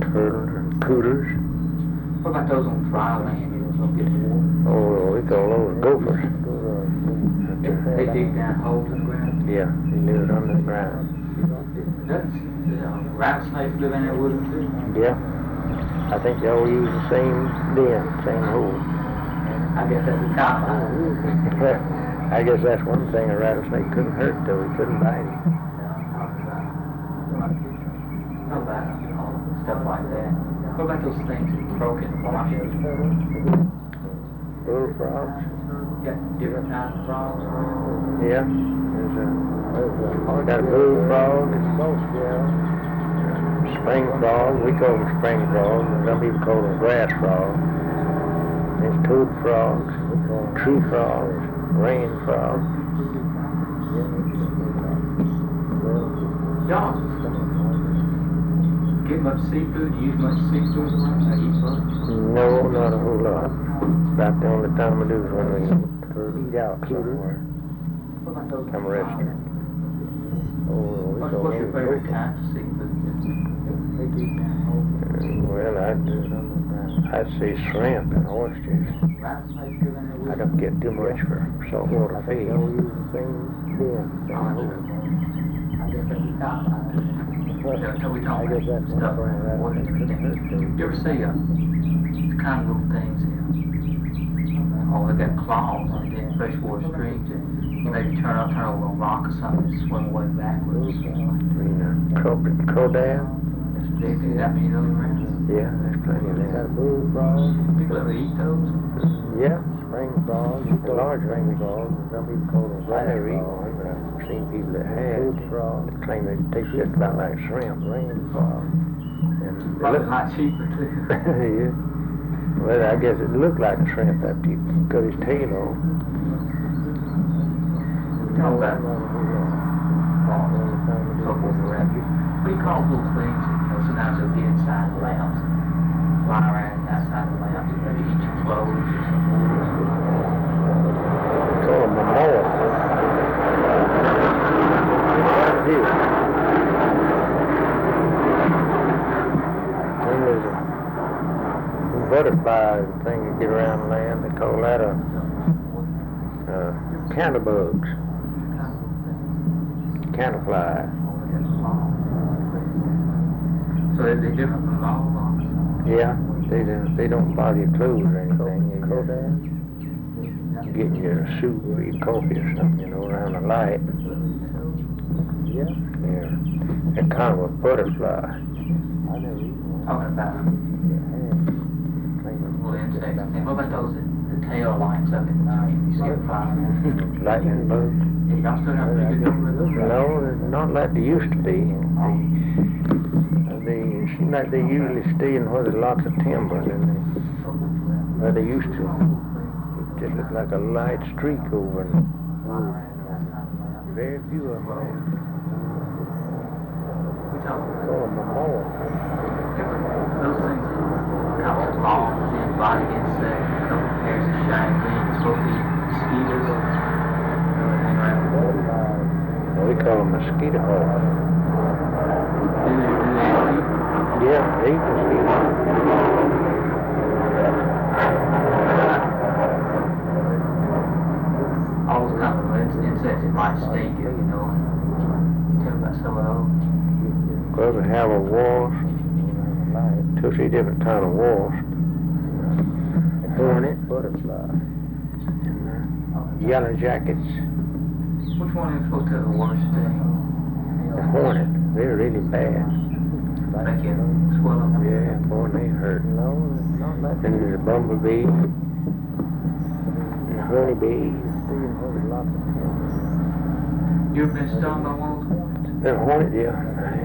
turtles and cooters. What about those on dry land? You know, don't get water. Oh, we call those gophers. They dig down holes in the ground. Yeah, they live under the ground. That's, rattlesnakes live in there with them too. Yeah. I think they all use the same den, same hole. I guess that's a cop out. I guess that's one thing a rattlesnake couldn't hurt, though. He couldn't bite him. How about stuff like that? What about those things that croak in Washington? Bullfrogs? Got different kinds of frogs? Yeah. Got a bullfrog. Spring frog. We call them spring frogs. Some people call them grass frogs. There's toad frogs, tree frogs, rain frogs. Y'all get much seafood? Use much seafood? Eat much? No, not a whole lot. About the only time we do is when we eat out somewhere. I'm resting. What's your favorite kind of seafood? Well, I'd say shrimp and oysters. I don't get too much for saltwater fish. I guess that's a cop out. We talk about stuff around water and everything. You ever see the kind of little things here? Oh, they got claws on the freshwater streams and maybe turn over a rock or something and swim way backwards. Crowdad? They do that many of those around? Yeah, there's plenty of that. People ever eat those? Yeah, spring frogs, large spring frogs. Some people call them grass frogs. I never eat one, but I've seen people that have. They claim they taste just about like shrimp. Rain frogs. Probably a lot cheaper too. Yeah. Well, I guess it looked like a shrimp after you cut his tail off. Talk about football around you. What do you call those things? Sometimes they'll get inside the lamps, fly around outside the lamps, maybe eat your clothes or something. Call them a moth. Here. Then there's a butterfly thing that get around the land. They call that a canterbugs. Canterfly. So they're different from all moths? Yeah, they don't bother your clothes or anything. You get in your soup or your coffee or something, you know, around the light. Yeah. They're kind of a butterfly. Talking about little insects. And what about those the tail lights up at night? You see them flying around? Lightning bugs? Yeah, y'all still have pretty good number of those? No, they're not like they used to be. They seem like they usually stay in where there's lots of timber than where they used to. It just looks like a light streak over them. Very few of them. We talk about Call them a moth. those things that kind of long, thin body insect, a couple pairs of shiny wings, supposed to be mosquitoes. Hang around. Well, we call them mosquito hawks. Do they eat? Yeah, they eat mosquitoes. All those kind of insects that might sting you, you know. You tell me about some of those. Well, we have a wasp, 2 or 3 different kind of wasp. Hornet, butterfly, and yellow jackets. Which one is supposed to have the worst sting? The hornet, they're really bad. Make you swell up? Yeah, boy, they hurt. Then there's a bumblebee, and a honeybee. You ever been stung by one of those hornets? The hornet, yeah.